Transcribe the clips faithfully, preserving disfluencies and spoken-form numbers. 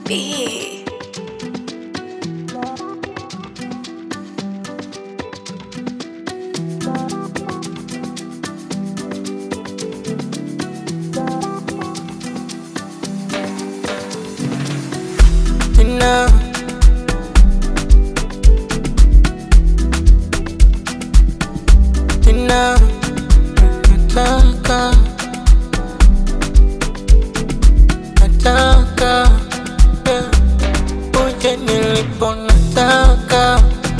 B. Tina, Tina, nataka, nataka, yeah. Uje nilipo nataka.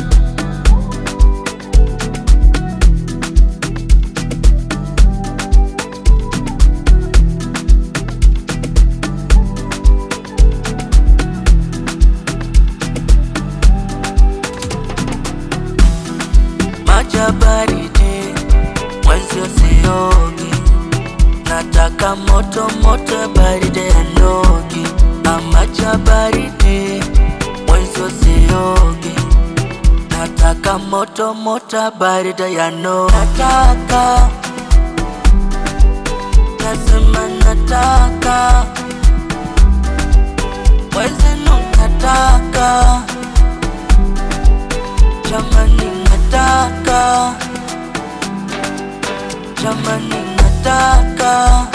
Maji ya baridi, mwezi usiogi. Nataka moto moto, baridi ya nogi. Na maji ya baridi, mwezi usiogi. Nataka moto moto, baridi ya nogi. Nataka, nasema nataka. Mwezi nu nataka. Jamani nataka, jamani nataka.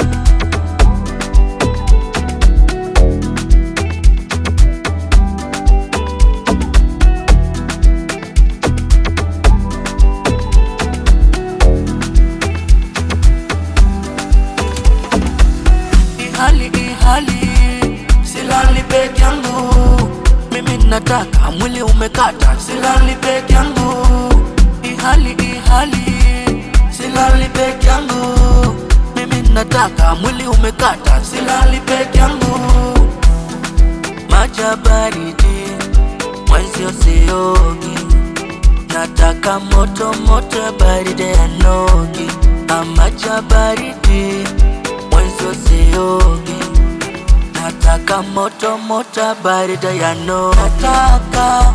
Ihali ihali, silali peke yangu. Mimi nataka, mwili umekata, silali peke yangu. Ihali ihali, silali peke yangu. Mimi nataka, mwili umekata, silali peke yangu. Maji ya baridi, mwezi usiogi. Nataka moto moto, baridi ya nogi. Na maji ya baridi, mwezi usiogi. Nataka moto moto, baridi ya nogi. Nataka,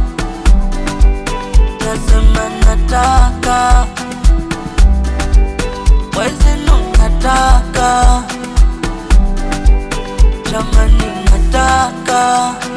nasema nataka. Mwezi nu nataka. Jamani nataka.